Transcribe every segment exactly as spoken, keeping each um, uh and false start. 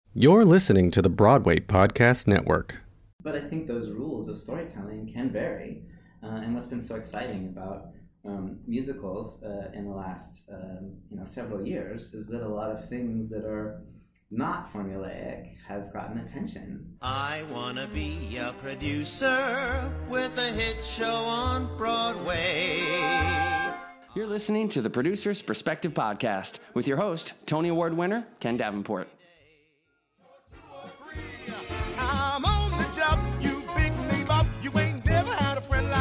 You're listening to the Broadway Podcast Network. But I think those rules of storytelling can vary. Uh, and what's been so exciting about um, musicals uh, in the last um, you know several years is that a lot of things that are not formulaic have gotten attention. I want to be a producer with a hit show on Broadway. You're listening to the Producer's Perspective Podcast with your host, Tony Award winner, Ken Davenport. I'm on the job, you big leave up, you ain't never had a friend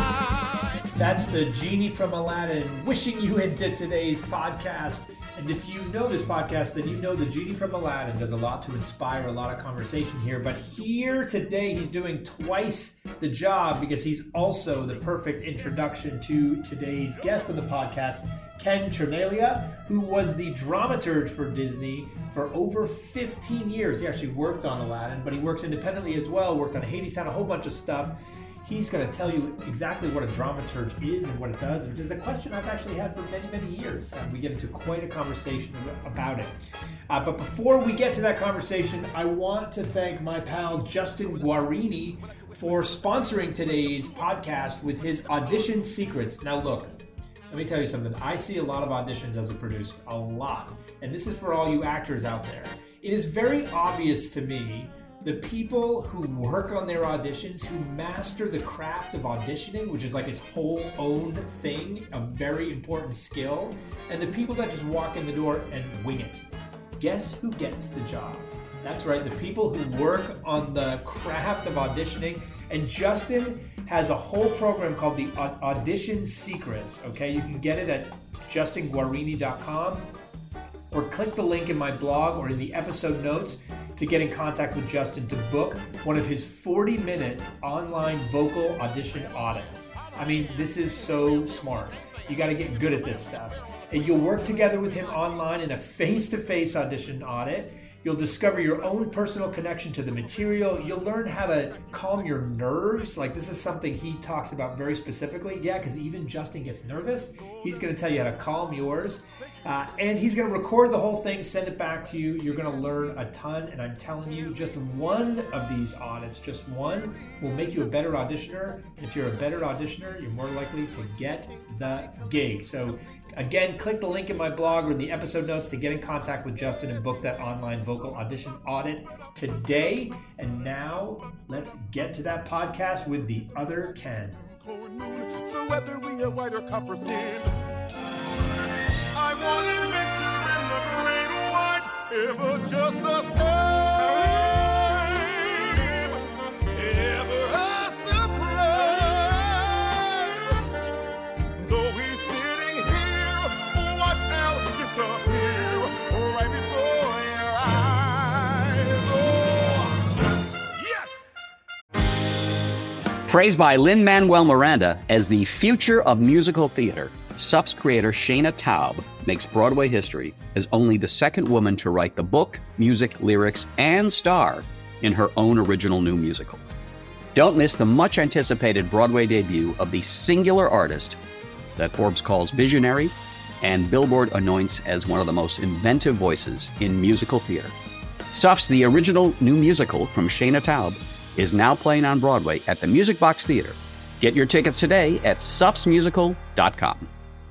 like. That's the Genie from Aladdin wishing you into today's podcast. And if you know this podcast, then you know the Genie from Aladdin does a lot to inspire a lot of conversation here. But here today, he's doing twice the job because he's also the perfect introduction to today's guest on the podcast, Ken Chernelia, who was the dramaturge for Disney for over fifteen years. He actually worked on Aladdin, but he works independently as well, worked on Hadestown, a whole bunch of stuff. He's going to tell you exactly what a dramaturge is and what it does, which is a question I've actually had for many, many years. And we get into quite a conversation about it. Uh, but before we get to that conversation, I want to thank my pal Justin Guarini for sponsoring today's podcast with his audition secrets. Now look, let me tell you something. I see a lot of auditions as a producer, a lot. And this is for all you actors out there. It is very obvious to me the people who work on their auditions, who master the craft of auditioning, which is like its whole own thing, a very important skill, and the people that just walk in the door and wing it. Guess who gets the jobs? That's right, the people who work on the craft of auditioning. And Justin has a whole program called the Audition Secrets, okay? You can get it at justin guarini dot com or click the link in my blog or in the episode notes to get in contact with Justin to book one of his forty-minute online vocal audition audits. I mean, this is so smart. You got to get good at this stuff. And you'll work together with him online in a face-to-face audition audit. You'll discover your own personal connection to the material. You'll learn how to calm your nerves. Like, this is something he talks about very specifically. Yeah, because even Justin gets nervous. He's going to tell you how to calm yours. Uh, and he's going to record the whole thing, send it back to you. You're going to learn a ton. And I'm telling you, just one of these audits, just one, will make you a better auditioner. And if you're a better auditioner, you're more likely to get the gig. So again, click the link in my blog or in the episode notes to get in contact with Justin and book that online vocal audition audit today. And now, let's get to that podcast with the other Ken. So whether we are white or copper skin, I want an adventure in the great white, ever just the same, ever a surprise. Though he's sitting here, watch out disappear right before your eyes. Oh, yes! Praised by Lin-Manuel Miranda as the future of musical theater, S U F's creator Shaina Taub makes Broadway history as only the second woman to write the book, music, lyrics, and star in her own original new musical. Don't miss the much-anticipated Broadway debut of the singular artist that Forbes calls visionary and Billboard anoints as one of the most inventive voices in musical theater. S U F's The Original New Musical from Shaina Taub is now playing on Broadway at the Music Box Theater. Get your tickets today at suffs musical dot com.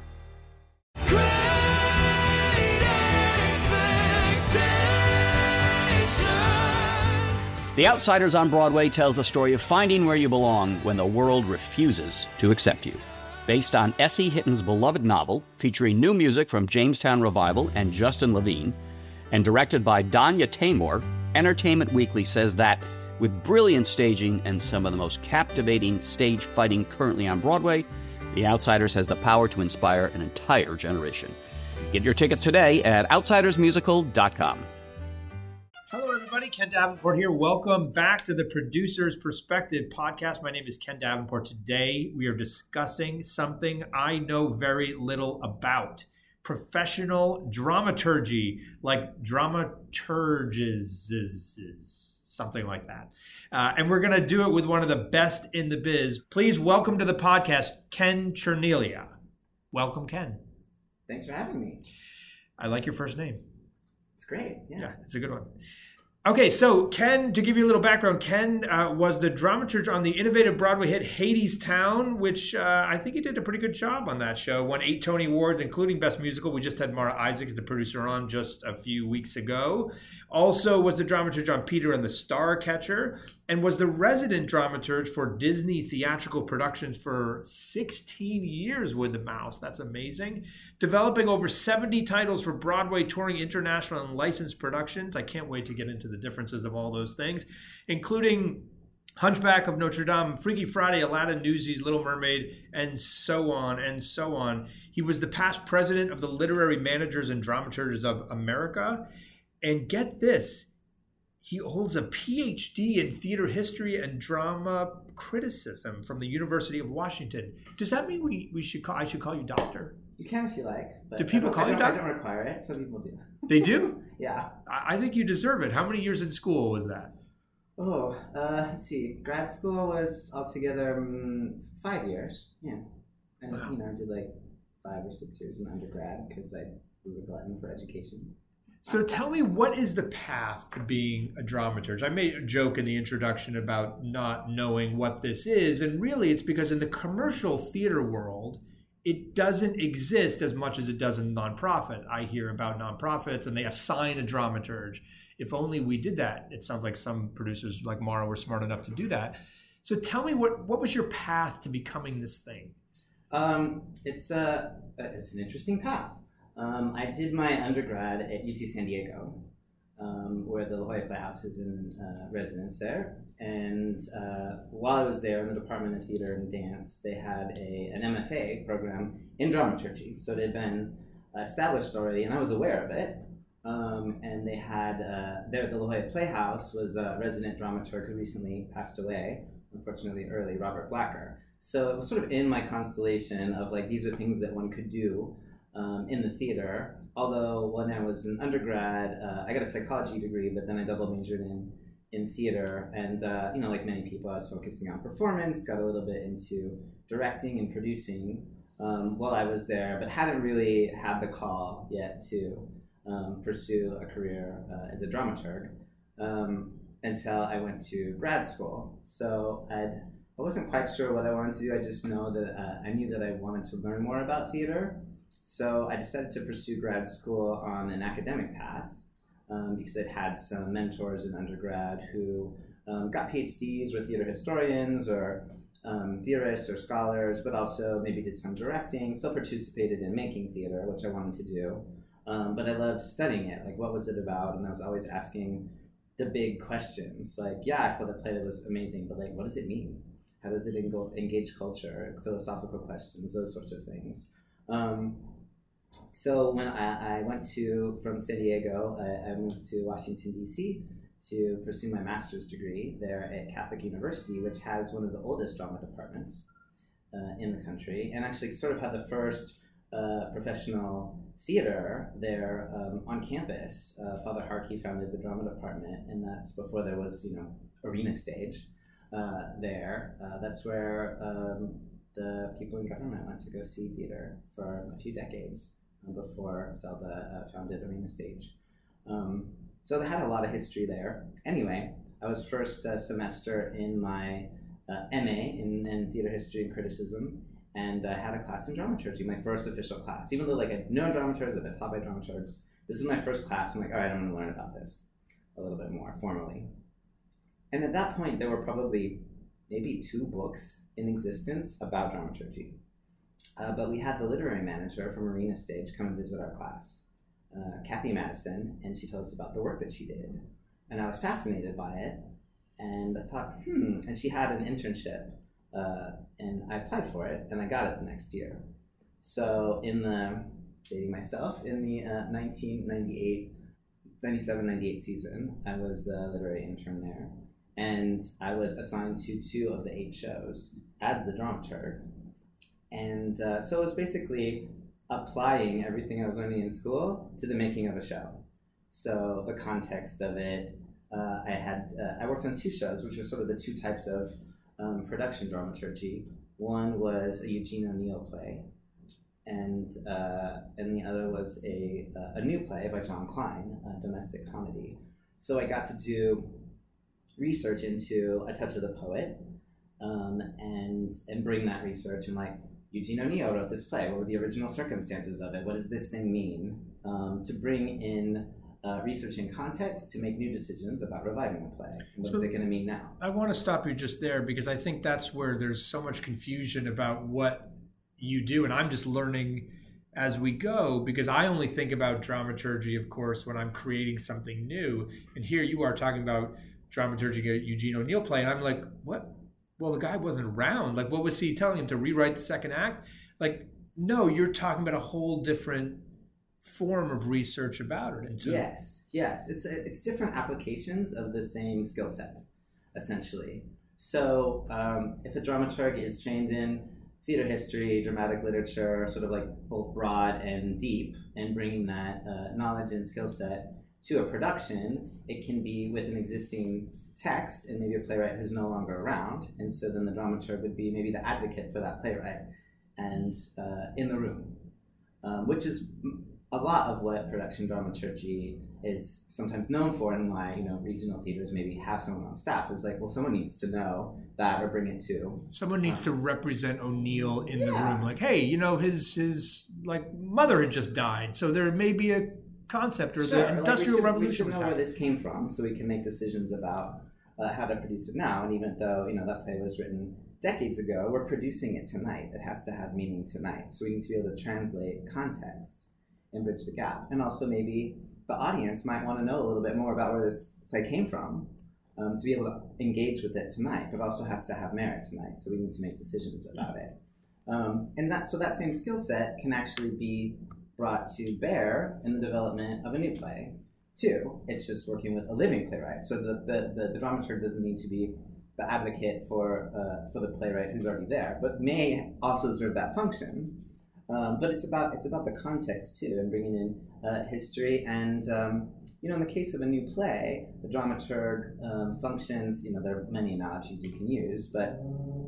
The Outsiders on Broadway tells the story of finding where you belong when the world refuses to accept you. Based on S E. Hitton's beloved novel, featuring new music from Jamestown Revival and Justin Levine, and directed by Danya Taymor, Entertainment Weekly says that, with brilliant staging and some of the most captivating stage fighting currently on Broadway, The Outsiders has the power to inspire an entire generation. Get your tickets today at outsiders musical dot com. Hello, everybody. Ken Davenport here. Welcome back to the Producer's Perspective podcast. My name is Ken Davenport. Today, we are discussing something I know very little about. Professional dramaturgy, like dramaturges, something like that. Uh, and we're going to do it with one of the best in the biz. Please welcome to the podcast, Ken Chernelia. Welcome, Ken. Thanks for having me. I like your first name. It's great. Yeah, yeah it's a good one. Okay, so Ken, to give you a little background, Ken uh, was the dramaturg on the innovative Broadway hit Hadestown, which uh, I think he did a pretty good job on that show. Won eight Tony Awards, including Best Musical. We just had Mara Isaacs, the producer, on just a few weeks ago. Also was the dramaturg on Peter and the Starcatcher, and was the resident dramaturg for Disney theatrical productions for sixteen years with the Mouse. That's amazing. Developing over seventy titles for Broadway, touring international and licensed productions. I can't wait to get into the differences of all those things, including Hunchback of Notre Dame, Freaky Friday, Aladdin, Newsies, Little Mermaid, and so on and so on. He was the past president of the Literary Managers and Dramaturgs of America. And get this, he holds a P H D in theater history and drama criticism from the University of Washington. Does that mean we, we should call, I should call you doctor? You can if you like. But do people I call I you don't, doctor? I don't require it. Some people do. They do? Yeah. I, I think you deserve it. How many years in school was that? Oh, uh, let's see. Grad school was altogether um, five years. Yeah. And, Wow. you know, I did like five or six years in undergrad because I was a glutton for education. So tell me, what is the path to being a dramaturg? I made a joke in the introduction about not knowing what this is, and really it's because in the commercial theater world, it doesn't exist as much as it does in nonprofit. I hear about nonprofits and they assign a dramaturg. If only we did that. It sounds like some producers like Mara were smart enough to do that. So tell me, what, what was your path to becoming this thing? Um, it's, a, it's an interesting path. Um, I did my undergrad at U C San Diego, um, where the La Jolla Playhouse is in uh, residence there. And uh, while I was there in the Department of Theater and Dance, they had a, an M F A program in dramaturgy. So it had been established already, and I was aware of it. Um, and they had, uh, there, the La Jolla Playhouse was a resident dramaturg who recently passed away, unfortunately early, Robert Blacker. So it was sort of in my constellation of like, these are things that one could do Um, in the theater. Although when I was an undergrad, uh, I got a psychology degree, but then I double majored in in theater. And uh, you know, like many people, I was focusing on performance, got a little bit into directing and producing um, while I was there, but hadn't really had the call yet to um, pursue a career uh, as a dramaturg um, until I went to grad school. So I'd, I wasn't quite sure what I wanted to do. I just know that uh, I knew that I wanted to learn more about theater. So I decided to pursue grad school on an academic path um, because I'd had some mentors in undergrad who um, got P H Ds, were theater historians or um, theorists or scholars, but also maybe did some directing, still participated in making theater, which I wanted to do. Um, but I loved studying it, like what was it about? And I was always asking the big questions, like, yeah, I saw the play, that was amazing, but like, what does it mean? How does it engage culture, philosophical questions, those sorts of things. Um, so when I, I went to, from San Diego, I, I moved to Washington, D C to pursue my master's degree there at Catholic University, which has one of the oldest drama departments uh, in the country, and actually sort of had the first uh, professional theater there um, on campus. Uh, Father Harkey founded the drama department, and that's before there was, you know, Arena Stage uh, there. Uh, that's where um, the people in government went to go see theater for a few decades before Zelda uh, founded Arena Stage. Um, so they had a lot of history there. Anyway, I was first uh, semester in my uh, M A in, in Theater History and Criticism, and I had a class in dramaturgy, my first official class. Even though like I'd known dramaturgs, I've been taught by dramaturgs, this is my first class. I'm like, all right, I'm gonna learn about this a little bit more formally. And at that point, there were probably maybe two books in existence about dramaturgy. Uh, but we had the literary manager from Arena Stage come and visit our class, uh, Kathy Madison, and she told us about the work that she did. And I was fascinated by it, and I thought, hmm, and she had an internship, uh, and I applied for it, and I got it the next year. So in the, dating myself, in the uh, nineteen ninety-eight, ninety-seven ninety-eight season, I was the literary intern there, and I was assigned to two of the eight shows as the dramaturg. And uh, so it was basically applying everything I was learning in school to the making of a show. So the context of it, uh, I had uh, I worked on two shows, which are sort of the two types of um, production dramaturgy. One was a Eugene O'Neill play, and uh, and the other was a a new play by John Klein, a domestic comedy, So I got to do research into A Touch of the Poet, um, and and bring that research and like, Eugene O'Neill wrote this play. What were the original circumstances of it? What does this thing mean? Um, to bring in uh, research and context to make new decisions about reviving the play. What's So- it going to mean now? I want to stop you just there because I think that's where there's so much confusion about what you do. And I'm just learning as we go because I only think about dramaturgy, of course, when I'm creating something new. And here you are talking about dramaturgy, a Eugene O'Neill play. And I'm like, what? Well, the guy wasn't around. Like, what was he telling him, to rewrite the second act? Like, no, you're talking about a whole different form of research about it. And so, Yes, yes. It's it's different applications of the same skill set, essentially. So um, if a dramaturg is trained in theater history, dramatic literature, sort of like both broad and deep, and bringing that uh, knowledge and skill set to a production, it can be with an existing text and maybe a playwright who's no longer around. And so then the dramaturg would be maybe the advocate for that playwright and uh, in the room, um, which is a lot of what production dramaturgy is sometimes known for, and why, you know, regional theaters maybe have someone on staff. Is like, well, someone needs to know that or bring it to. someone needs to Um, represent O'Neill in the yeah. room. Like, hey, you know, his his like mother had just died, so there may be a concept or Sure, the like, Industrial we should, Revolution we should was know where happening. this came from, so we can make decisions about uh, how to produce it now. And even though, you know, that play was written decades ago, we're producing it tonight. It has to have meaning tonight. So we need to be able to translate context and bridge the gap. And also maybe the audience might want to know a little bit more about where this play came from, um, to be able to engage with it tonight, but also has to have merit tonight. So we need to make decisions about it. Um, and that so that same skill set can actually be brought to bear in the development of a new play, too. It's just working with a living playwright. So the, the, the, the dramaturg doesn't need to be the advocate for uh, for the playwright who's already there, but may also serve that function. Um, but it's about it's about the context too, and bringing in uh, history. And um, you know, in the case of a new play, the dramaturg um, functions. You know, there are many analogies you can use, but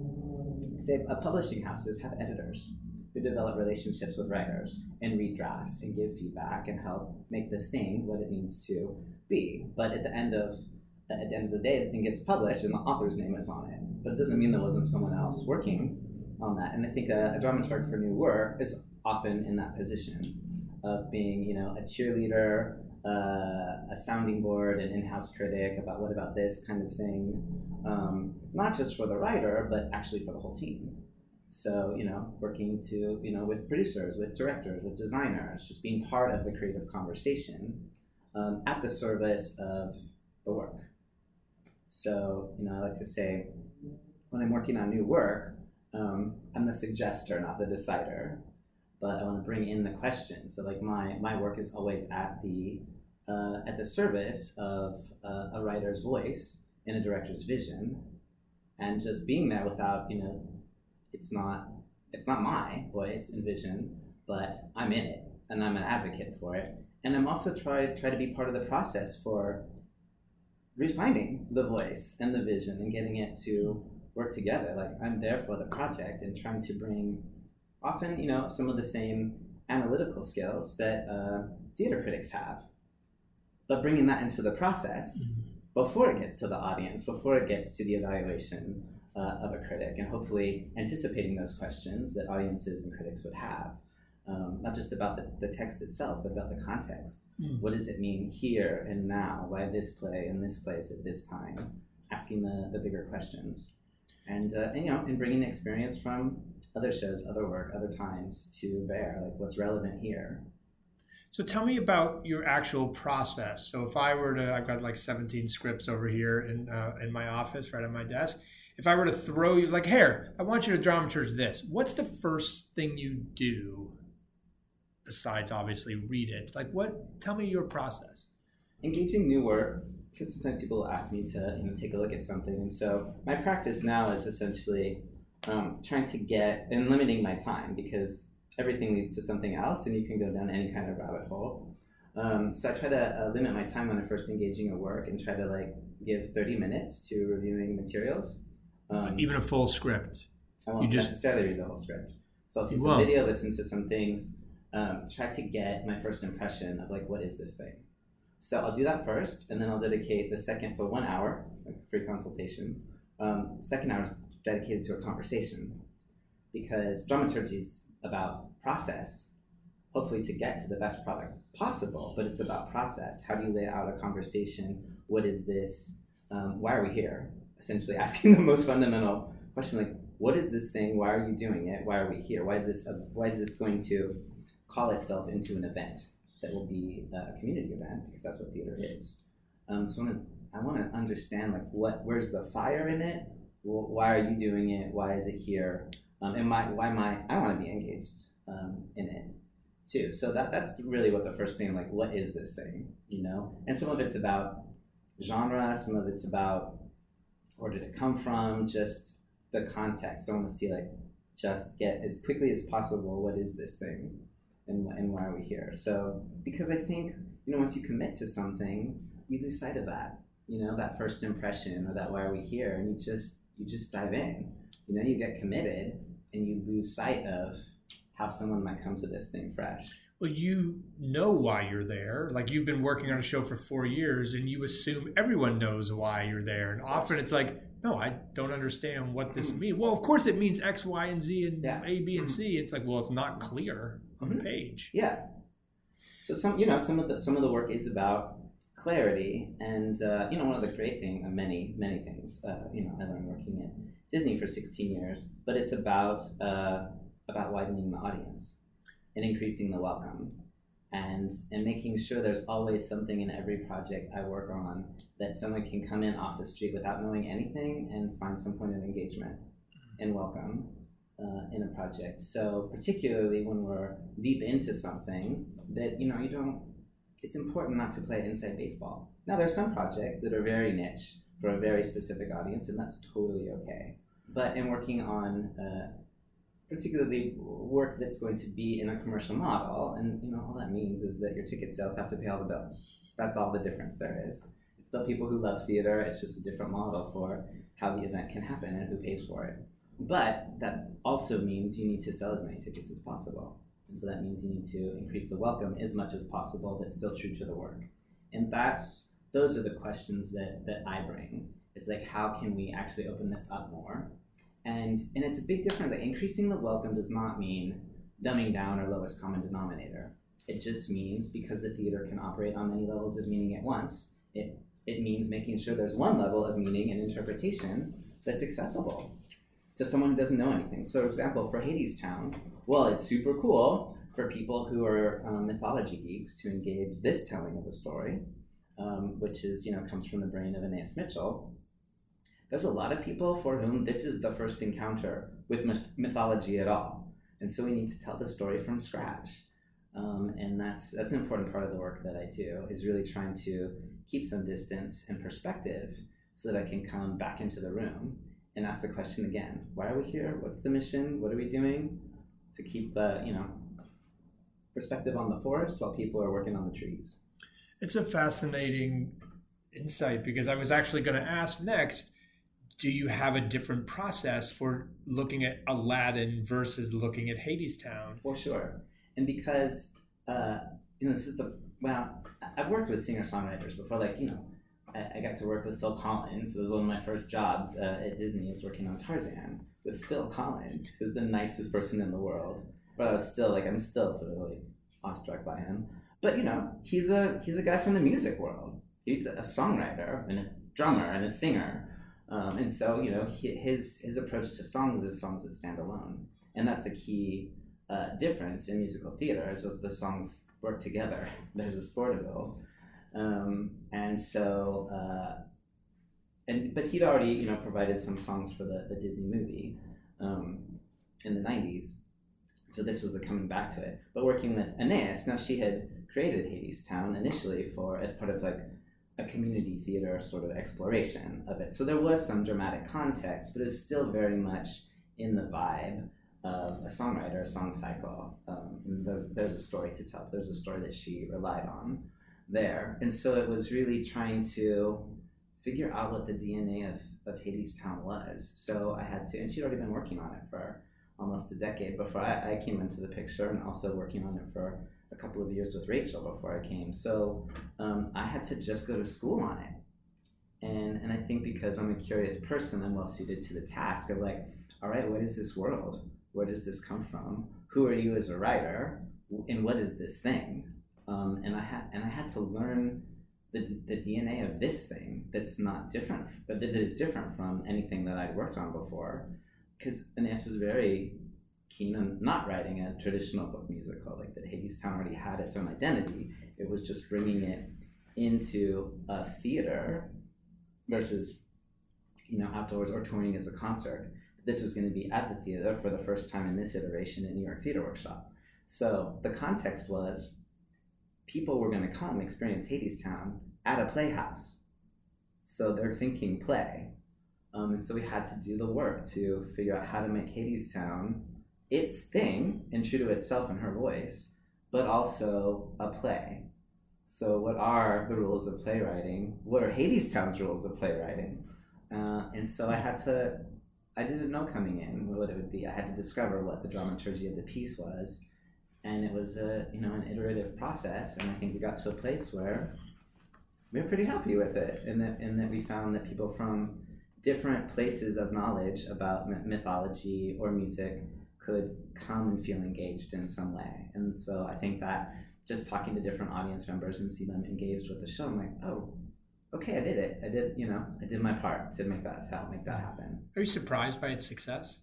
say uh, publishing houses have editors who develop relationships with writers and read drafts and give feedback and help make the thing what it needs to be. But at the end of at the end of the day, the thing gets published and the author's name is on it. But it doesn't mean there wasn't someone else working on that. And I think a, a dramaturg for new work is often in that position of being, you know, a cheerleader, uh, a sounding board, an in-house critic about what about this kind of thing, um, not just for the writer, but actually for the whole team. So, you know, working to, you know, with producers, with directors, with designers, just being part of the creative conversation um, at the service of the work. So, you know, I like to say, when I'm working on new work, um, I'm the suggester, not the decider. But I want to bring in the question. So, like, my my work is always at the uh, at the service of uh, a writer's voice and a director's vision, and just being there without, you know, it's not it's not my voice and vision, but I'm in it and I'm an advocate for it. And I'm also try try to be part of the process for refining the voice and the vision and getting it to work together. Like, I'm there for the project and trying to bring often, you know, some of the same analytical skills that uh, theater critics have, but bringing that into the process before it gets to the audience, before it gets to the evaluation uh, of a critic, and hopefully anticipating those questions that audiences and critics would have. Um, not just about the, the text itself, but about the context. Mm. What does it mean here and now? Why this play in this place at this time? Asking the, the bigger questions. And, uh, and, you know, and bringing experience from other shows, other work, other times to bear, like what's relevant here. So tell me about your actual process. So if I were to, I've got like seventeen scripts over here in uh, in my office, right on my desk. If I were to throw you, like, here, I want you to dramaturge this. What's the first thing you do? Besides, obviously, read it. Like, what? Tell me your process. Engaging new work, because sometimes people ask me to, you know, take a look at something, and so my practice now is essentially um, trying to get and limiting my time, because everything leads to something else, and you can go down any kind of rabbit hole. Um, so I try to uh, limit my time when I'm first engaging a work, and try to like give thirty minutes to reviewing materials. Um, Even a full script. I won't you just necessarily read the whole script. So I'll see some won't. video, listen to some things. Um, try to get my first impression of like, what is this thing? So I'll do that first, and then I'll dedicate the second, so one hour, like free consultation. Um, second hour is dedicated to a conversation, because dramaturgy is about process, hopefully to get to the best product possible, but it's about process. How do you lay out a conversation? What is this? Um, why are we here? Essentially asking the most fundamental question, like, what is this thing? Why are you doing it? Why are we here? Why is this, a, why is this going to call itself into an event that will be a community event, because that's what theater is. Um, so I want to I want to understand, like, what, where's the fire in it? Why are you doing it? Why is it here? Um, and my, why am I, I want to be engaged um, in it too. So that that's really what the first thing, like, what is this thing, you know? And some of it's about genre, some of it's about where did it come from, just the context. I want to see, like, just get as quickly as possible, what is this thing? And, and why are we here? So, because I think, you know, once you commit to something, you lose sight of that, you know, that first impression, or that why are we here, and you just, you just dive in, you know, you get committed, and you lose sight of how someone might come to this thing fresh. Well, you know why you're there. Like, you've been working on a show for four years, and you assume everyone knows why you're there. And often it's like, no, I don't understand what this means. Well, of course it means X, Y, and Z, and yeah. A, B, and C. It's like, well, it's not clear on mm-hmm. the page. Yeah. So some, you know, some of the some of the work is about clarity, and uh, you know, one of the great things, uh, many many things, uh, you know, I learned working at Disney for sixteen years, but it's about uh, about widening the audience and increasing the welcome, and and making sure there's always something in every project I work on that someone can come in off the street without knowing anything and find some point of engagement and welcome uh, in a project. So particularly when we're deep into something that, you know, you don't, it's important not to play inside baseball. Now there's some projects that are very niche for a very specific audience, and that's totally okay. But in working on uh, particularly work that's going to be in a commercial model, and you know, all that means is that your ticket sales have to pay all the bills. That's all the difference there is. It's still people who love theater, it's just a different model for how the event can happen and who pays for it. But that also means you need to sell as many tickets as possible. And so that means you need to increase the welcome as much as possible, but still true to the work. And that's, those are the questions that, that I bring. It's like, how can we actually open this up more? And and it's a big difference. That increasing the welcome does not mean dumbing down or lowest common denominator. It just means, because the theater can operate on many levels of meaning at once, it, it means making sure there's one level of meaning and interpretation that's accessible to someone who doesn't know anything. So, for example, for Hadestown, well, it's super cool for people who are um, mythology geeks to engage this telling of a story, um, which is, you know, comes from the brain of Anais Mitchell. There's a lot of people for whom this is the first encounter with mythology at all. And so we need to tell the story from scratch. Um, and that's that's an important part of the work that I do, is really trying to keep some distance and perspective so that I can come back into the room and ask the question again, why are we here? What's the mission? What are we doing? To keep the, you know, perspective on the forest while people are working on the trees. It's a fascinating insight, because I was actually going to ask next, do you have a different process for looking at Aladdin versus looking at Hadestown? For sure. And because, uh, you know, this is the, well, I've worked with singer-songwriters before, like, you know, I, I got to work with Phil Collins. It was one of my first jobs uh, at Disney. I was working on Tarzan with Phil Collins, who's the nicest person in the world. But I was still, like, I'm still sort of like awestruck by him. But, you know, he's a he's a guy from the music world. He's a songwriter and a drummer and a singer. Um, and so, you know, he, his his approach to songs is songs that stand alone. And that's the key uh, difference in musical theater, is that the songs work together. There's a score to build. Um, and so, uh, and but he'd already, you know, provided some songs for the, the Disney movie um, in the nineties. So this was a coming back to it. But working with Anais, now she had created Hadestown initially for, as part of like a community theater sort of exploration of it. So there was some dramatic context, but it's still very much in the vibe of a songwriter, a song cycle. Um, and there's, there's a story to tell. There's a story that she relied on there. And so it was really trying to figure out what the D N A of, of Hadestown was. So I had to, and she'd already been working on it for almost a decade before I, I came into the picture, and also working on it for a couple of years with Rachel before I came. So um, I had to just go to school on it. And and I think because I'm a curious person, I'm well suited to the task of like, all right, what is this world? Where does this come from? Who are you as a writer? And what is this thing? Um, and I had and I had to learn the the D N A of this thing that's not different, but that is different from anything that I'd worked on before. Because Anais was very keen on not writing a traditional book musical, like that Hadestown already had its own identity. It was just bringing it into a theater versus, you know, outdoors or touring as a concert. This was going to be at the theater for the first time in this iteration in New York Theater Workshop. So the context was people were going to come experience Hadestown at a playhouse. So they're thinking play. Um, and so we had to do the work to figure out how to make Hadestown its thing and true to itself and her voice, but also a play. So what are the rules of playwriting? What are Hadestown's rules of playwriting? Uh, and so I had to, I didn't know coming in what it would be. I had to discover what the dramaturgy of the piece was. And it was a, you know, an iterative process. And I think we got to a place where we were pretty happy with it. And that, and that we found that people from different places of knowledge about mythology or music could come and feel engaged in some way. And so I think that just talking to different audience members and see them engaged with the show, I'm like, oh, okay, I did it. I did, you know, I did my part to make that, to help make that happen. Are you surprised by its success?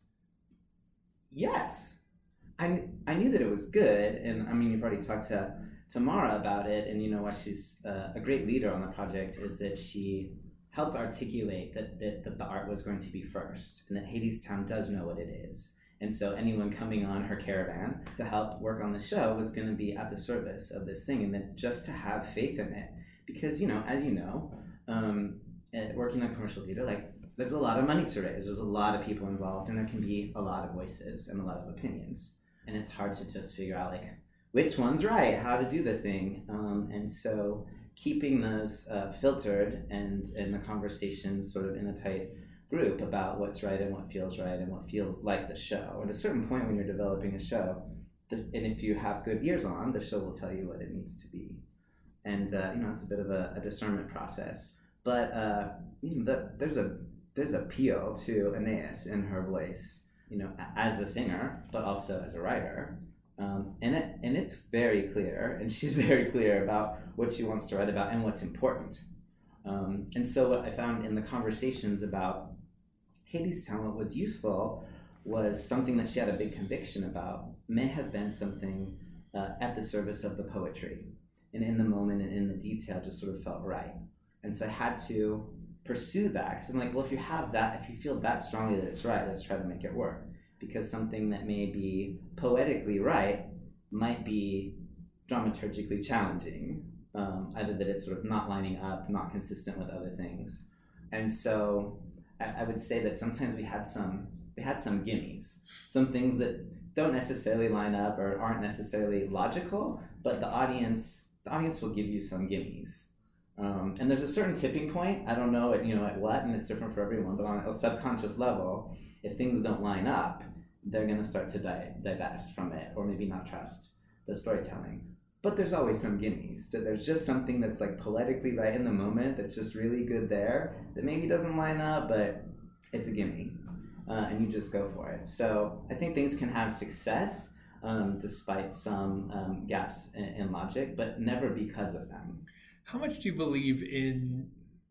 Yes. I, I knew that it was good. And I mean, you've already talked to, to Mara about it. And you know what, she's uh, a great leader on the project is that she helped articulate that, that, that the art was going to be first and that Hadestown does know what it is. And so anyone coming on her caravan to help work on the show was going to be at the service of this thing, and then just to have faith in it. Because, you know, as you know, um, working on commercial theater, like, there's a lot of money to raise. There's a lot of people involved, and there can be a lot of voices and a lot of opinions. And it's hard to just figure out, like, which one's right, how to do the thing. Um, and so keeping those uh, filtered and, and the conversations sort of in a tight group about what's right and what feels right and what feels like the show. At a certain point when you're developing a show, the, and if you have good ears on, the show will tell you what it needs to be. And uh, you know, it's a bit of a, a discernment process. But uh, you know, the, there's a there's appeal to Anais in her voice, you know, as a singer, but also as a writer. Um, and it and it's very clear, and she's very clear about what she wants to write about and what's important. Um, and so what I found in the conversations about Hadestown, what was useful was something that she had a big conviction about may have been something uh, at the service of the poetry. And in the moment and in the detail just sort of felt right. And so I had to pursue that, because I'm like, well, if you have that, if you feel that strongly that it's right, let's try to make it work. Because something that may be poetically right might be dramaturgically challenging. Um, either that it's sort of not lining up, not consistent with other things. And so I, I would say that sometimes we had some we had some gimmies, some things that don't necessarily line up or aren't necessarily logical, but the audience the audience will give you some gimmies. Um, and there's a certain tipping point, I don't know at, you know, at what, and it's different for everyone, but on a subconscious level, if things don't line up, they're going to start to di- divest from it, or maybe not trust the storytelling. But there's always some gimmies, that there's just something that's like poetically right in the moment that's just really good there, that maybe doesn't line up, but it's a gimme, uh, and you just go for it. So I think things can have success um, despite some um, gaps in, in logic, but never because of them. How much do you believe in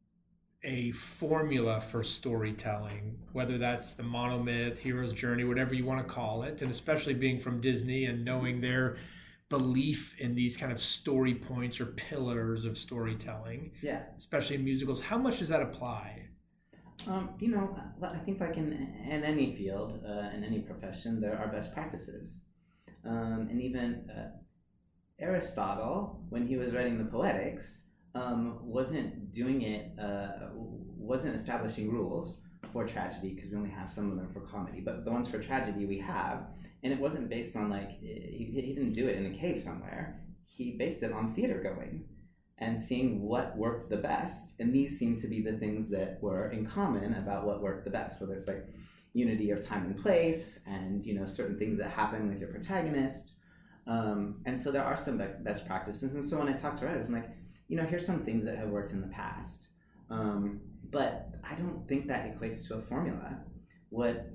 a formula for storytelling, whether that's the monomyth, hero's journey, whatever you want to call it, and especially being from Disney and knowing their belief in these kind of story points or pillars of storytelling, yeah, especially in musicals? How much does that apply? Um, you know, I think like in, in any field, uh, in any profession, there are best practices. Um, and even uh, Aristotle, when he was writing the Poetics, um, wasn't doing it, uh, wasn't establishing rules for tragedy, because we only have some of them for comedy, but the ones for tragedy we have. And it wasn't based on like, he, he didn't do it in a cave somewhere. He based it on theater going and seeing what worked the best. And these seem to be the things that were in common about what worked the best, whether it's like unity of time and place and, you know, certain things that happen with your protagonist. Um, and so there are some be- best practices. And so when I talk to writers, I'm like, you know, here's some things that have worked in the past. Um, but I don't think that equates to a formula. What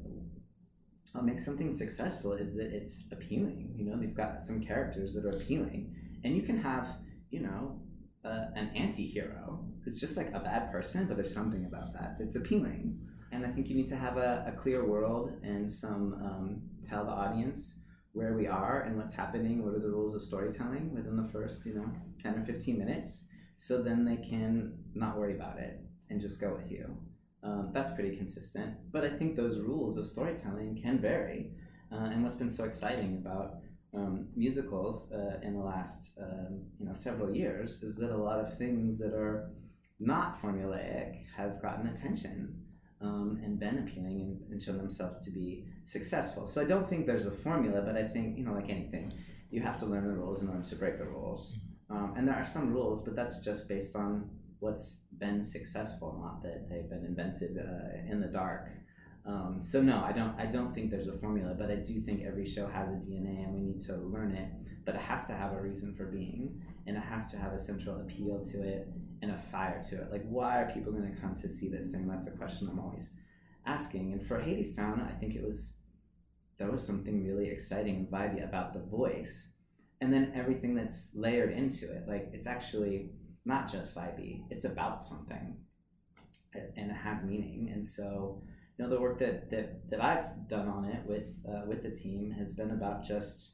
what makes something successful is that it's appealing. You know, they've got some characters that are appealing. And you can have, you know, uh, an anti-hero who's just like a bad person, but there's something about that that's appealing. And I think you need to have a, a clear world and some um, tell the audience where we are and what's happening, what are the rules of storytelling within the first, you know, ten or fifteen minutes, so then they can not worry about it and just go with you. Um, that's pretty consistent. But I think those rules of storytelling can vary. Uh, and what's been so exciting about um, musicals uh, in the last, um, you know, several years is that a lot of things that are not formulaic have gotten attention. Um, and been appealing and, and shown themselves to be successful. So I don't think there's a formula, but I think, you know, like anything, you have to learn the rules in order to break the rules. Um, and there are some rules, but that's just based on what's been successful, not that they've been invented uh, in the dark. Um, so no, I don't I don't think there's a formula, but I do think every show has a D N A and we need to learn it, but it has to have a reason for being, and it has to have a central appeal to it and a fire to it. Like, why are people going to come to see this thing? That's the question I'm always asking. And for Hadestown, I think it was, there was something really exciting and vibey about the voice. And then everything that's layered into it. Like, it's actually not just vibey, it's about something. And it has meaning. And so, you know, the work that that, that I've done on it with uh, with the team has been about just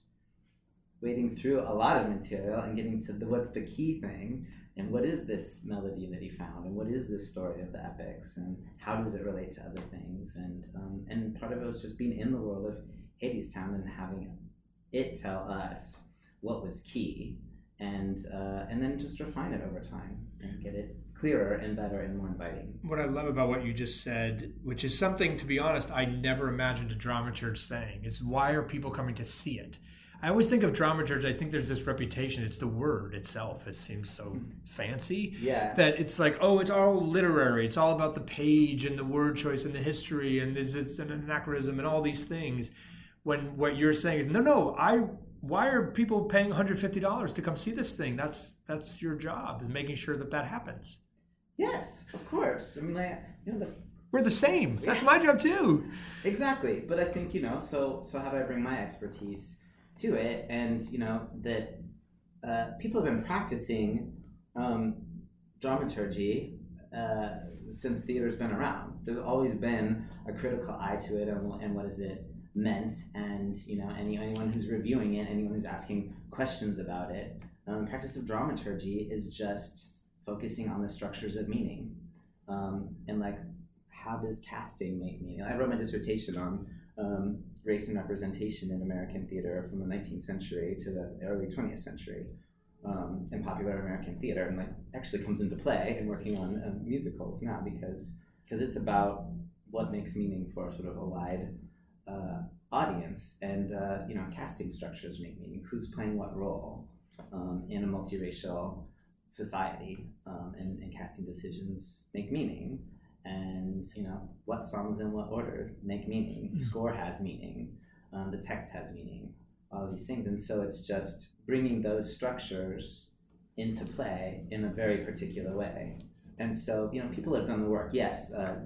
wading through a lot of material and getting to the, what's the key thing, and what is this melody that he found, and what is this story of the epics, and how does it relate to other things, and um, and part of it was just being in the world of Hadestown and having it tell us what was key, and uh, and then just refine it over time and get it clearer and better and more inviting. What I love about what you just said, which is something, to be honest, I never imagined a dramaturge saying, is why are people coming to see it? I always think of dramaturge, I think there's this reputation, it's the word itself. It seems so fancy. Yeah. That it's like, oh, it's all literary. It's all about the page and the word choice and the history and this it's an anachronism and all these things. When what you're saying is, no, no, I why are people paying one hundred fifty dollars to come see this thing? That's that's your job, is making sure that that happens. Yes, of course. I mean, like, you know, the We're the same. That's my job too. Exactly. But I think, you know, so so how do I bring my expertise to it? And, you know, that uh, people have been practicing um, dramaturgy uh, since theater's been around. There's always been a critical eye to it, and, and what is it meant, and, you know, any, anyone who's reviewing it, anyone who's asking questions about it. Um, practice of dramaturgy is just focusing on the structures of meaning, um, and like, how does casting make meaning? I wrote my dissertation on um, race and representation in American theater from the nineteenth century to the early twentieth century um, in popular American theater, and like actually comes into play in working on uh, musicals now, because because it's about what makes meaning for sort of a wide uh, audience, and uh, you know, casting structures make meaning. Who's playing what role um, in a multiracial society, um, and, and casting decisions make meaning. And, you know, what songs in what order make meaning. The score has meaning. Um, the text has meaning. All these things. And so it's just bringing those structures into play in a very particular way. And so, you know, people have done the work. Yes, uh,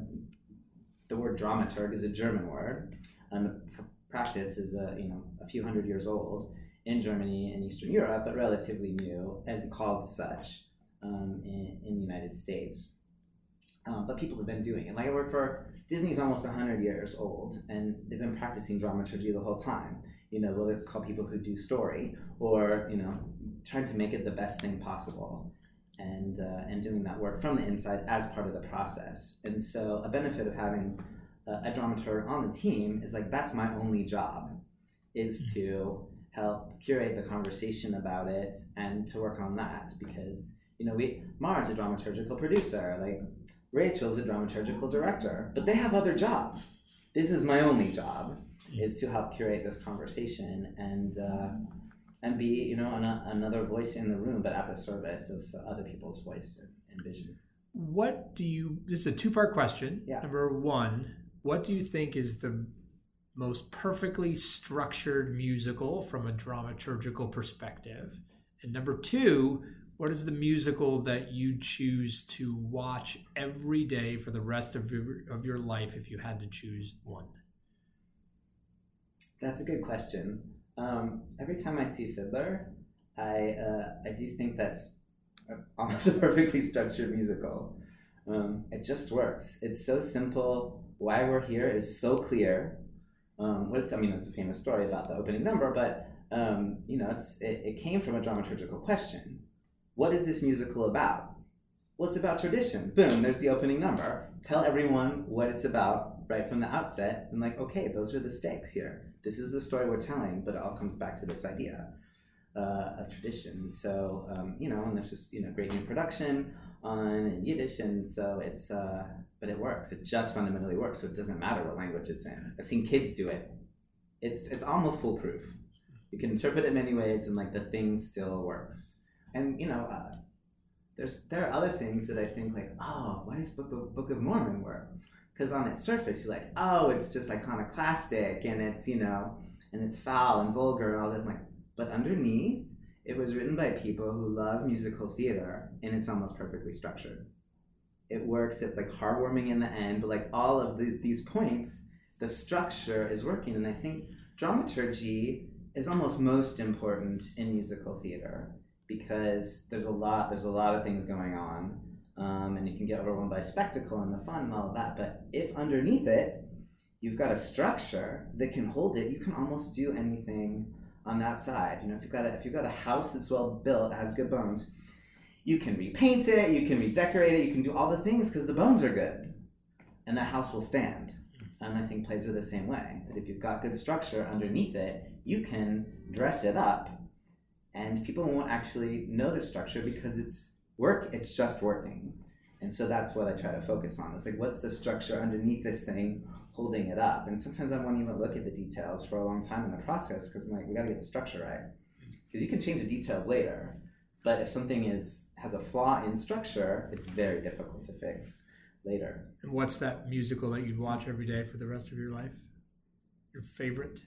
the word dramaturg is a German word. Um, pr- practice is, a, you know, a few hundred years old in Germany and Eastern Europe, but relatively new and called such um, in, in the United States. Um, but people have been doing it. Like, I work for, Disney's almost one hundred years old, and they've been practicing dramaturgy the whole time. You know, whether it's called people who do story, or, you know, trying to make it the best thing possible, and uh, and doing that work from the inside as part of the process. And so a benefit of having a, a dramaturg on the team is, like, that's my only job, is to help curate the conversation about it and to work on that, because, you know, we Mara's a dramaturgical producer, like, Rachel's a dramaturgical director, but they have other jobs. This is my only job, is to help curate this conversation and uh, and be, you know, an, another voice in the room, but at the service of other people's voice and, and vision. What do you, this is a two-part question. Yeah. Number one, what do you think is the most perfectly structured musical from a dramaturgical perspective? And number two, what is the musical that you choose to watch every day for the rest of your, of your life if you had to choose one? That's a good question. Um, every time I see Fiddler, I uh, I do think that's almost a perfectly structured musical. Um, it just works. It's so simple. Why we're here is so clear. Um, what it's, I mean, there's a famous story about the opening number, but um, you know, it's it, it came from a dramaturgical question. What is this musical about? Well, it's about tradition. Boom, there's the opening number. Tell everyone what it's about right from the outset, and like, okay, those are the stakes here. This is the story we're telling, but it all comes back to this idea uh, of tradition. So, um, you know, and there's just, you know, great new production on in Yiddish, and so it's, uh, but it works. It just fundamentally works, so it doesn't matter what language it's in. I've seen kids do it. It's it's almost foolproof. You can interpret it many ways, and like the thing still works. And, you know, uh, there's there are other things that I think like, oh, why does Book of, Book of Mormon work? Because on its surface, you're like, oh, it's just iconoclastic, and it's, you know, and it's foul and vulgar and all this. I'm like, but underneath, it was written by people who love musical theater, and it's almost perfectly structured. It works at like heartwarming in the end, but like all of these, these points, the structure is working. And I think dramaturgy is almost most important in musical theater because there's a lot, there's a lot of things going on. Um, and you can get overwhelmed by spectacle and the fun and all of that. But if underneath it, you've got a structure that can hold it, you can almost do anything on that side. You know, if you've got a, if you've got a house that's well built, has good bones, you can repaint it, you can redecorate it, you can do all the things because the bones are good, and that house will stand. And I think plays are the same way. That if you've got good structure underneath it, you can dress it up, and people won't actually know the structure because it's work. It's just working. And so that's what I try to focus on. It's like, what's the structure underneath this thing holding it up? And sometimes I won't even look at the details for a long time in the process because I'm like, we got to get the structure right. Because you can change the details later, but if something is has a flaw in structure, it's very difficult to fix later. And what's that musical that you'd watch every day for the rest of your life? Your favorite?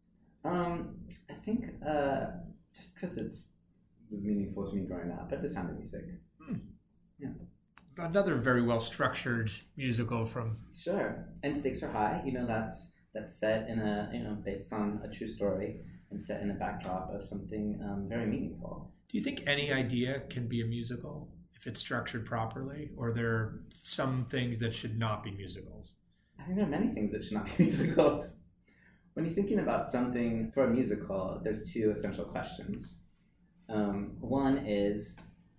Um, I think uh, just because it's it was meaningful to me growing up, but The Sound of Music. Hmm. Yeah. Another very well structured musical from. Sure, and stakes are high. You know, that's that's set in a you know based on a true story and set in a backdrop of something um, very meaningful. Do you think any idea can be a musical if it's structured properly, or are there some things that should not be musicals? I think there are many things that should not be musicals. When you're thinking about something for a musical, there's two essential questions. Um, one is,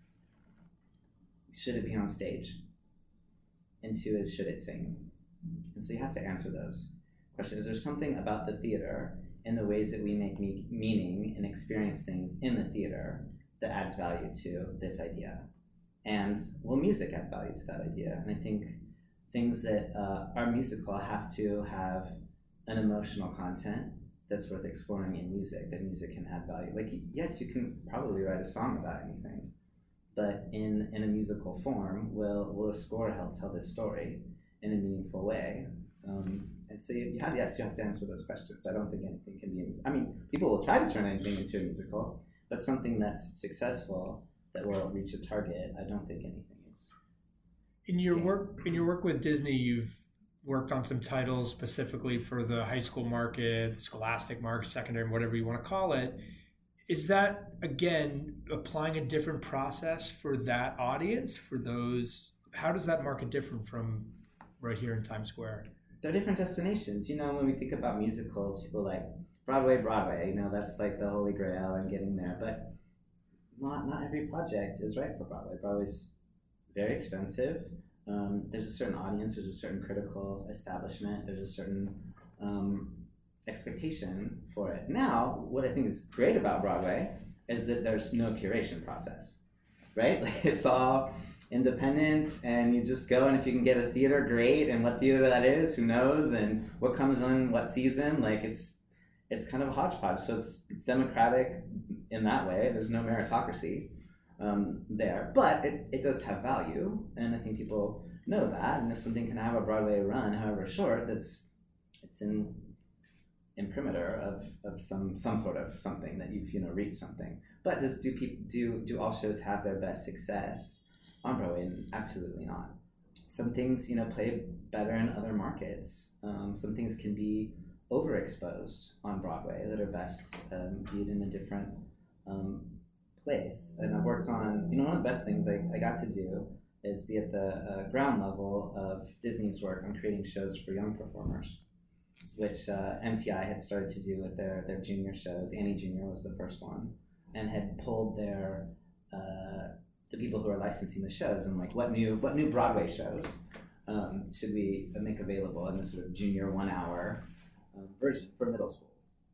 should it be on stage? And two is, should it sing? And so you have to answer those questions. Is there something about the theater and the ways that we make me- meaning and experience things in the theater that adds value to this idea? And will music add value to that idea? And I think things that uh, are musical have to have an emotional content that's worth exploring in music, that music can add value. Like, yes, you can probably write a song about anything, but in, in a musical form, will will a score help tell this story in a meaningful way? Um, and so you, you have, yes, you have to answer those questions. I don't think anything can be, a, I mean, people will try to turn anything into a musical, but something that's successful, that will reach a target, I don't think anything is. In your work, in your work with Disney, you've worked on some titles specifically for the high school market, the scholastic market, secondary, whatever you want to call it. Is that, again, applying a different process for that audience, for those? How does that market differ from right here in Times Square? They're different destinations. You know, when we think about musicals, people like Broadway, Broadway, you know, that's like the holy grail and getting there. But not not every project is right for Broadway. Broadway's very expensive. Um, there's a certain audience, there's a certain critical establishment, there's a certain um, expectation for it. Now, what I think is great about Broadway is that there's no curation process, right? Like, it's all independent, and you just go, and if you can get a theater, great, and what theater that is, who knows, and what comes on what season, like, it's it's kind of a hodgepodge. So it's, it's democratic in that way. There's no meritocracy um, there, but it, it does have value, and I think people know that. And if something can have a Broadway run, however short, that's it's in imprimatur of, of some some sort of something that you've you know reached something. But does do people do do all shows have their best success on Broadway? Absolutely not. Some things you know play better in other markets. Um, some things can be overexposed on Broadway that are best um, viewed in a different um, place. And I've worked on you know one of the best things I, I got to do is be at the uh, ground level of Disney's work on creating shows for young performers, which uh, M T I had started to do with their, their junior shows. Annie Junior was the first one, and had pulled their uh, the people who are licensing the shows and like what new what new Broadway shows um, should we make available in this sort of junior one hour uh, version for middle school.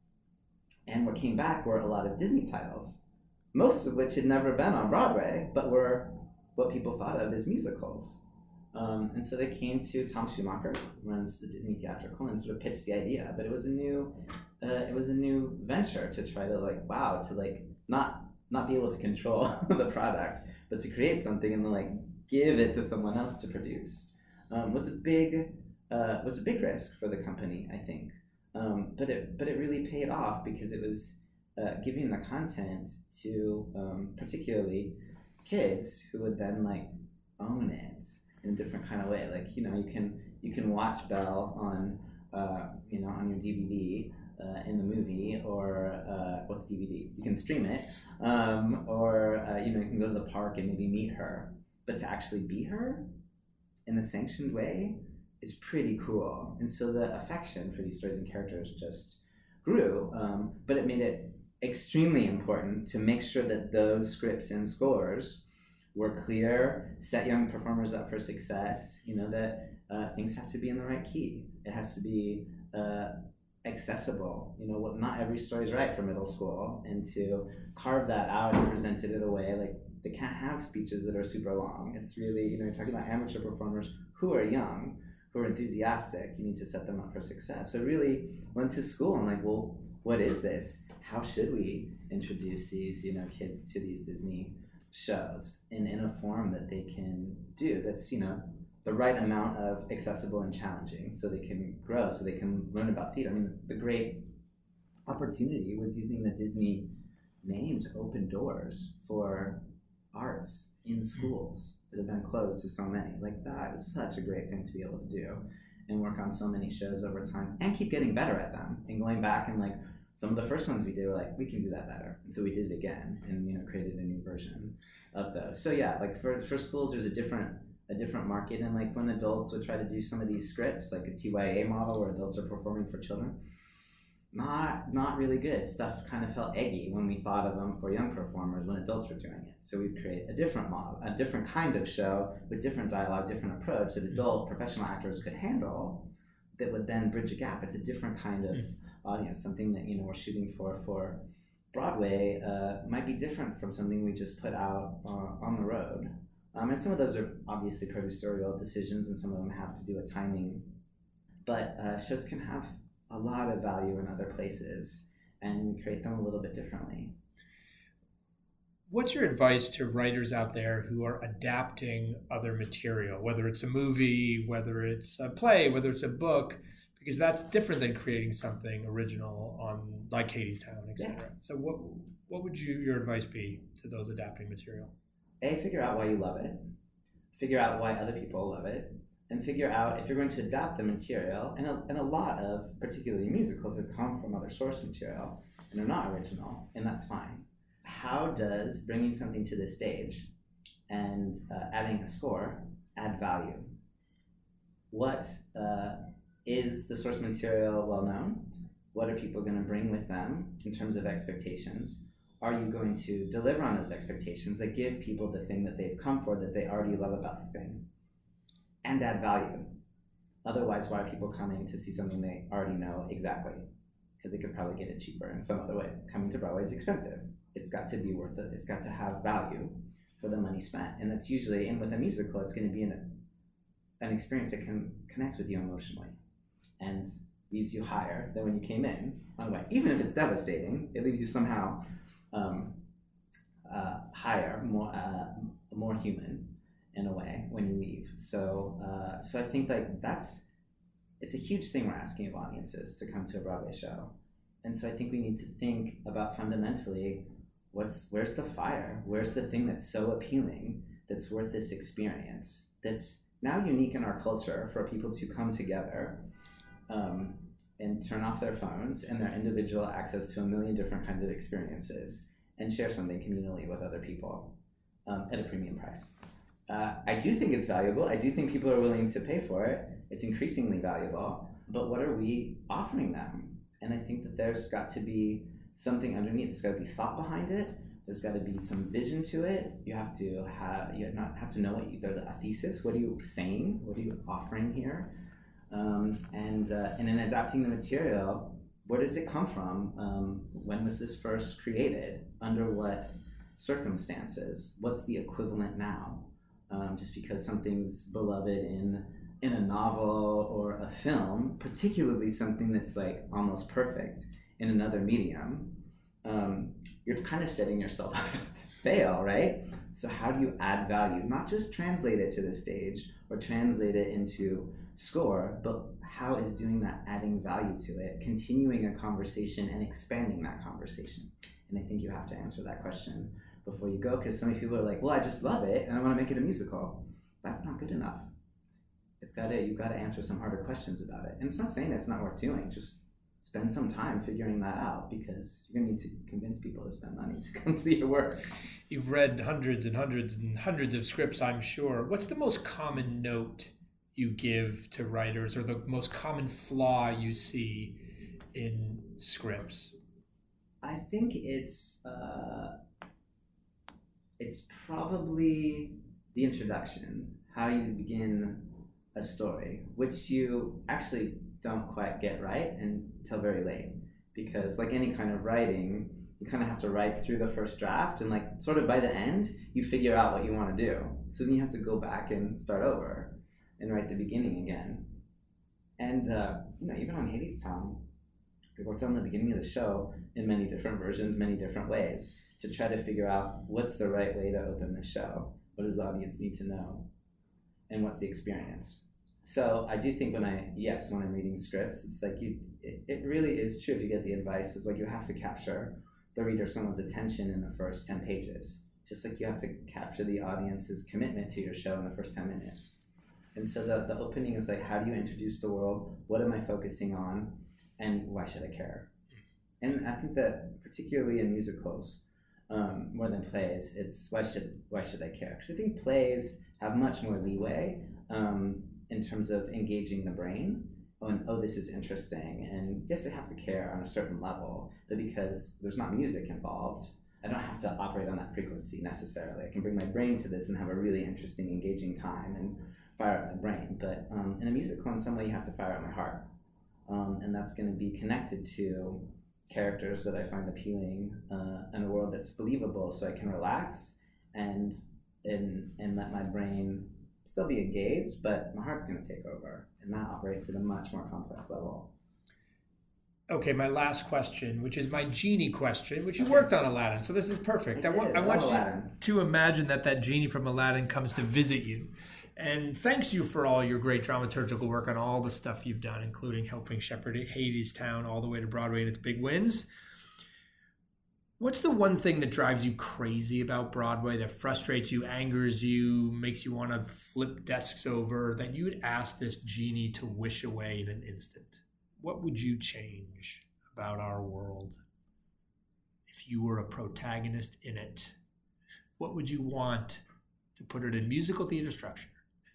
And what came back were a lot of Disney titles, most of which had never been on Broadway, but were what people thought of as musicals. Um, and so they came to Tom Schumacher, who runs the Disney Theatrical, and sort of pitched the idea. But it was a new, uh, it was a new venture to try to like, wow, to like not not be able to control the product, but to create something and then like give it to someone else to produce. Um, was a big, uh, was a big risk for the company, I think. Um, but it but it really paid off because it was uh, giving the content to um, particularly kids who would then like own it in a different kind of way. Like, you know, you can you can watch Belle on uh, you know on your D V D uh, in the movie, or uh, what's D V D? You can stream it, um, or uh, you know you can go to the park and maybe meet her. But to actually be her in a sanctioned way is pretty cool. And so the affection for these stories and characters just grew. Um, but it made it extremely important to make sure that those scripts and scores were clear, set young performers up for success, you know, that uh, things have to be in the right key. It has to be uh, accessible. You know, what, not every story is right for middle school, and to carve that out and present it in a way, like, they can't have speeches that are super long. It's really, you know, you're talking about amateur performers who are young, who are enthusiastic. You need to set them up for success. So really went to school and like, well, what is this? How should we introduce these, you know, kids to these Disney shows in, in a form that they can do that's, you know, the right amount of accessible and challenging, so they can grow, so they can learn about theater. I mean, the great opportunity was using the Disney name to open doors for arts in schools that have been closed to so many. Like, that was such a great thing to be able to do and work on so many shows over time and keep getting better at them and going back and like, some of the first ones we did were like, we can do that better. And so we did it again and, you know, created a new version of those. So yeah, like for, for schools, there's a different a different market. And like when adults would try to do some of these scripts, like a T Y A model where adults are performing for children, not not really good. Stuff kind of felt eggy when we thought of them for young performers when adults were doing it. So we'd create a different model, a different kind of show with different dialogue, different approach that adult professional actors could handle that would then bridge a gap. It's a different kind of audience, something that, you know, we're shooting for for Broadway uh, might be different from something we just put out uh, on the road. Um, and some of those are obviously producerial decisions, and some of them have to do with timing. But uh, shows can have a lot of value in other places, and we create them a little bit differently. What's your advice to writers out there who are adapting other material, whether it's a movie, whether it's a play, whether it's a book? Because that's different than creating something original on, like Hadestown, et cetera. Yeah. So what what would you your advice be to those adapting material? A, figure out why you love it. Figure out why other people love it. And figure out if you're going to adapt the material, and a, and a lot of, particularly musicals, have come from other source material and are not original, and that's fine. How does bringing something to the stage and uh, adding a score add value? What uh, is the source material well known? What are people going to bring with them in terms of expectations? Are you going to deliver on those expectations that give people the thing that they've come for, that they already love about the thing, and add value? Otherwise, why are people coming to see something they already know exactly? Because they could probably get it cheaper in some other way. Coming to Broadway is expensive. It's got to be worth it. It's got to have value for the money spent. And that's usually, and with a musical, it's going to be an, an experience that can connects with you emotionally and leaves you higher than when you came in on a way. Even if it's devastating, it leaves you somehow um, uh, higher, more uh, more human in a way when you leave. So uh, so I think like that's it's a huge thing we're asking of audiences to come to a Broadway show. And so I think we need to think about fundamentally, what's where's the fire? Where's the thing that's so appealing, that's worth this experience, that's now unique in our culture for people to come together um, and turn off their phones and their individual access to a million different kinds of experiences and share something communally with other people um, at a premium price. Uh, I do think it's valuable. I do think people are willing to pay for it. It's increasingly valuable. But what are we offering them? And I think that there's got to be something underneath. There's got to be thought behind it. There's got to be some vision to it. You have to have you not have to know what you, a thesis. What are you saying? What are you offering here? Um, and uh, and in adapting the material, where does it come from? Um, when was this first created? Under what circumstances? What's the equivalent now? Um, just because something's beloved in in a novel or a film, particularly something that's like almost perfect in another medium, um, you're kind of setting yourself up to fail, right? So how do you add value? Not just translate it to the stage or translate it into score, but how is doing that adding value to it, continuing a conversation and expanding that conversation? And I think you have to answer that question before you go, because so many people are like, well, I just love it and I want to make it a musical. That's not good enough. It's got to, you've got to answer some harder questions about it. And it's not saying it's not worth doing, just spend some time figuring that out, because you're going to need to convince people to spend money to come to your work. You've read hundreds and hundreds and hundreds of scripts, I'm sure. What's the most common note you give to writers, or the most common flaw you see in scripts? I think it's uh, it's probably the introduction, how you begin a story, which you actually don't quite get right until very late, because like any kind of writing, you kind of have to write through the first draft, and like sort of by the end you figure out what you want to do, so then you have to go back and start over and write the beginning again. And uh, you know, even on Hadestown, we worked on the beginning of the show in many different versions, many different ways, to try to figure out what's the right way to open the show, what does the audience need to know, and what's the experience. So I do think when I, yes, when I'm reading scripts, it's like you, it, it really is true if you get the advice of like, you have to capture the reader, someone's attention in the first ten pages, just like you have to capture the audience's commitment to your show in the first ten minutes. And so the, the opening is like, how do you introduce the world? What am I focusing on? And why should I care? And I think that particularly in musicals, um, more than plays, it's why should why should I care? Because I think plays have much more leeway um, in terms of engaging the brain on, oh, this is interesting. And yes, I have to care on a certain level, but because there's not music involved, I don't have to operate on that frequency necessarily. I can bring my brain to this and have a really interesting, engaging time and fire up my brain. But um, in a musical, in some way, you have to fire up my heart. Um, and that's going to be connected to characters that I find appealing uh, in a world that's believable, so I can relax and and and let my brain still be engaged, but my heart's going to take over, and that operates at a much more complex level. Okay, my last question, which is my genie question, which you okay. worked on Aladdin, so this is perfect. I, I want, I want you to imagine that that genie from Aladdin comes to visit you, and thanks you for all your great dramaturgical work on all the stuff you've done, including helping shepherd Hadestown all the way to Broadway and its big wins. What's the one thing that drives you crazy about Broadway, that frustrates you, angers you, makes you want to flip desks over, that you would ask this genie to wish away in an instant? What would you change about our world if you were a protagonist in it? What would you want to put it in musical theater structure?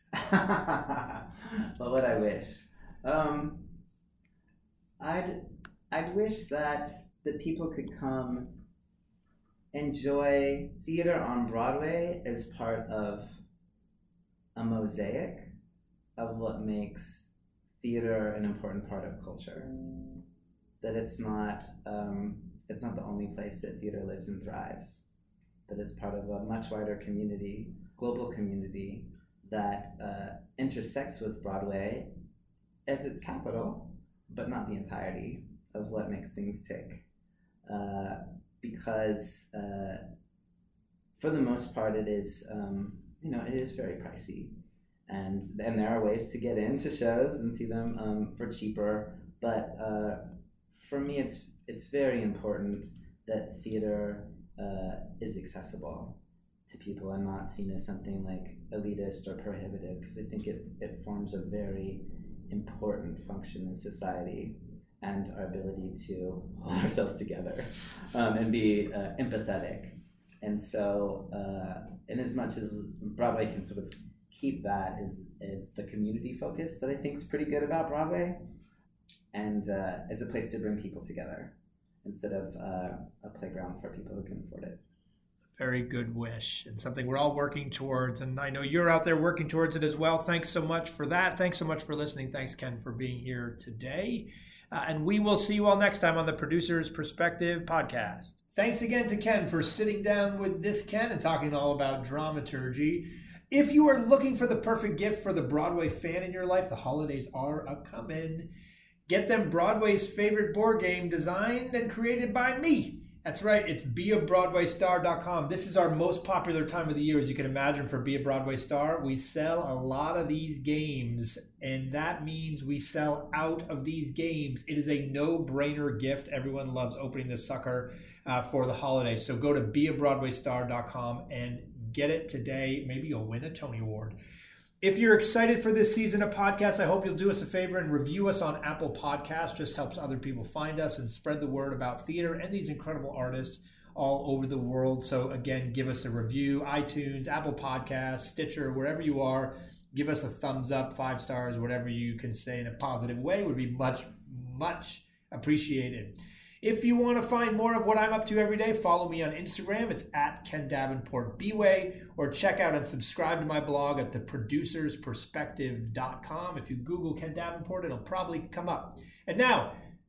What would I wish? Um, I'd I'd wish that that people could come enjoy theater on Broadway as part of a mosaic of what makes theater an important part of culture. That it's not um, it's not the only place that theater lives and thrives. That it's part of a much wider community, global community, that uh, intersects with Broadway as its capital, but not the entirety of what makes things tick. Uh, because uh, for the most part, it is um, you know it is very pricey, and and there are ways to get into shows and see them um, for cheaper. But uh, for me, it's it's very important that theater uh, is accessible to people and not seen as something like elitist or prohibitive, because I think it, it forms a very important function in society and our ability to hold ourselves together um, and be uh, empathetic. And so uh, in as much as Broadway can sort of keep that as, as the community focus that I think is pretty good about Broadway, and uh, as a place to bring people together instead of uh, a playground for people who can afford it. Very good wish, and something we're all working towards. And I know you're out there working towards it as well. Thanks so much for that. Thanks so much for listening. Thanks, Ken, for being here today. Uh, and we will see you all next time on the Producer's Perspective podcast. Thanks again to Ken for sitting down with this Ken and talking all about dramaturgy. If you are looking for the perfect gift for the Broadway fan in your life, the holidays are a-comin'. Get them Broadway's favorite board game, designed and created by me. That's right, it's be a broadway star dot com. This is our most popular time of the year, as you can imagine, for Be a Broadway Star. We sell a lot of these games, and that means we sell out of these games. It is a no-brainer gift. Everyone loves opening this sucker uh, for the holidays. So go to be a broadway star dot com and get it today. Maybe you'll win a Tony Award. If you're excited for this season of podcasts, I hope you'll do us a favor and review us on Apple Podcasts. Just helps other people find us and spread the word about theater and these incredible artists all over the world. So again, give us a review, iTunes, Apple Podcasts, Stitcher, wherever you are. Give us a thumbs up, five stars, whatever you can say in a positive way would be much, much appreciated. If you want to find more of what I'm up to every day, follow me on Instagram. It's at Ken Davenport B-Way, or check out and subscribe to my blog at the producers perspective dot com. If you Google Ken Davenport, it'll probably come up. And now,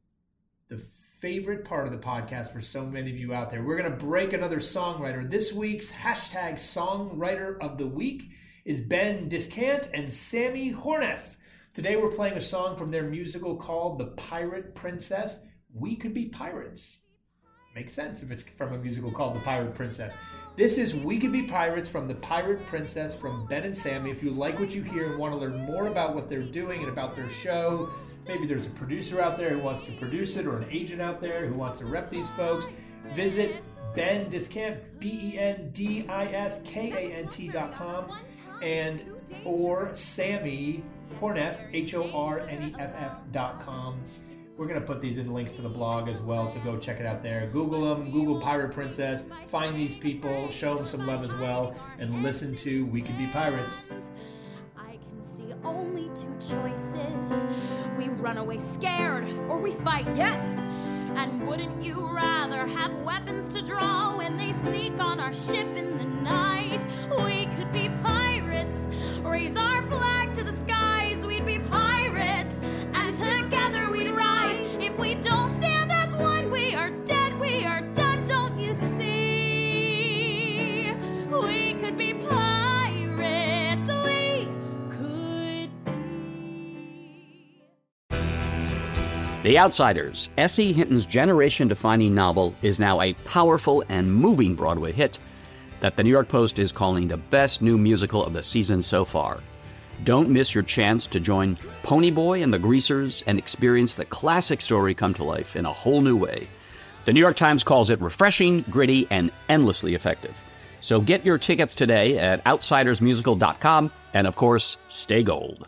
the favorite part of the podcast for so many of you out there, we're going to break another songwriter. This week's hashtag Songwriter of the Week is Ben Discant and Sammy Horneff. Today we're playing a song from their musical called The Pirate Princess. We Could Be Pirates. Makes sense if it's from a musical called The Pirate Princess. This is We Could Be Pirates from The Pirate Princess from Ben and Sammy. If you like what you hear and want to learn more about what they're doing and about their show, maybe there's a producer out there who wants to produce it or an agent out there who wants to rep these folks, visit Ben Discant, B E N D I S K A N T dot com, and or Sammy Horneff, H O R N E F F dot com. We're going to put these in links to the blog as well, so go check it out there. Google them, Google Pirate Princess, find these people, show them some love as well, and listen to We Could Be Pirates. I can see only two choices. We run away scared, or we fight. Yes! And wouldn't you rather have weapons to draw when they sneak on our ship in the night? We could be pirates, raise our flag to the skies, we'd be pirates, and together we'd rise. If we don't stand as one, we are dead, we are done, don't you see? We could be pirates, we could be. The Outsiders, S E. Hinton's generation-defining novel, is now a powerful and moving Broadway hit that the New York Post is calling the best new musical of the season so far. Don't miss your chance to join Ponyboy and the Greasers and experience the classic story come to life in a whole new way. The New York Times calls it refreshing, gritty, and endlessly effective. So get your tickets today at outsiders musical dot com, and of course, stay gold.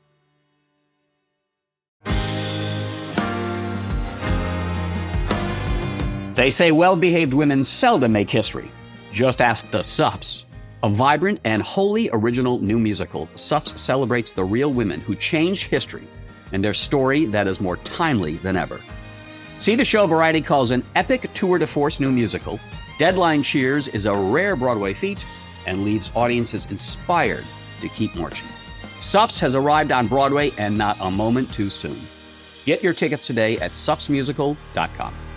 They say well-behaved women seldom make history. Just ask the Suffs. A vibrant and wholly original new musical, Suffs celebrates the real women who changed history and their story that is more timely than ever. See the show Variety calls an epic tour de force new musical. Deadline cheers is a rare Broadway feat and leaves audiences inspired to keep marching. Suffs has arrived on Broadway, and not a moment too soon. Get your tickets today at suffs musical dot com.